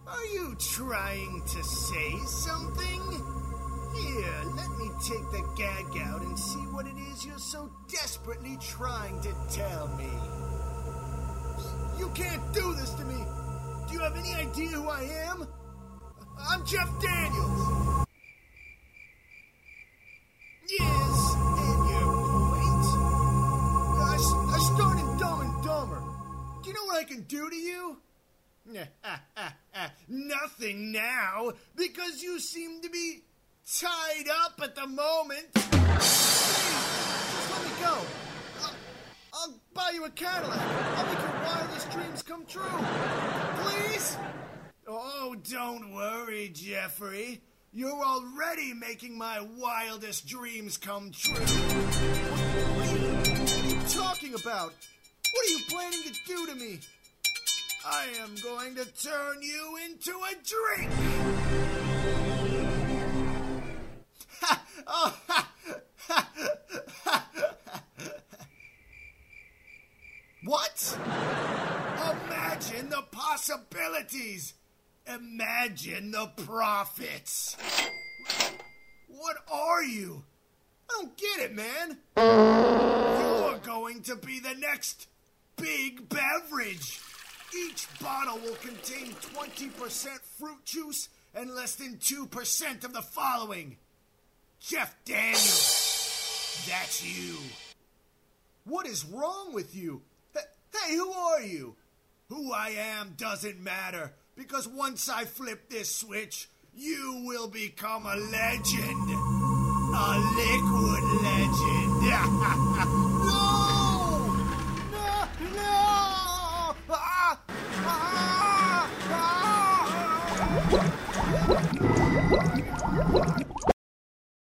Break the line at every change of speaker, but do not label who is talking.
Are you trying to say something? Here, let me take the gag out and see what it is you're so desperately trying to tell me. You can't do this to me! Do you have any idea who I am? I'm Jeff Daniels! Yes, and your point? I started Dumb and Dumber. Do you know what I can do to you? Nothing now, because you seem to be tied up at the moment. Please, just let me go. I'll buy you a Cadillac. I'll make your wildest dreams come true. Please? Oh, don't worry, Jeffrey. You're already making my wildest dreams come true. What are you talking about? What are you planning to do to me? I am going to turn you into a drink! What? Imagine the possibilities! Imagine the profits! What are you? I don't get it, man! You're going to be the next big beverage! Each bottle will contain 20% fruit juice and less than 2% of the following. Jeff Daniels. That's you. What is wrong with you? Hey, who are you? Who I am doesn't matter, because once I flip this switch, you will become a legend. A liquid legend.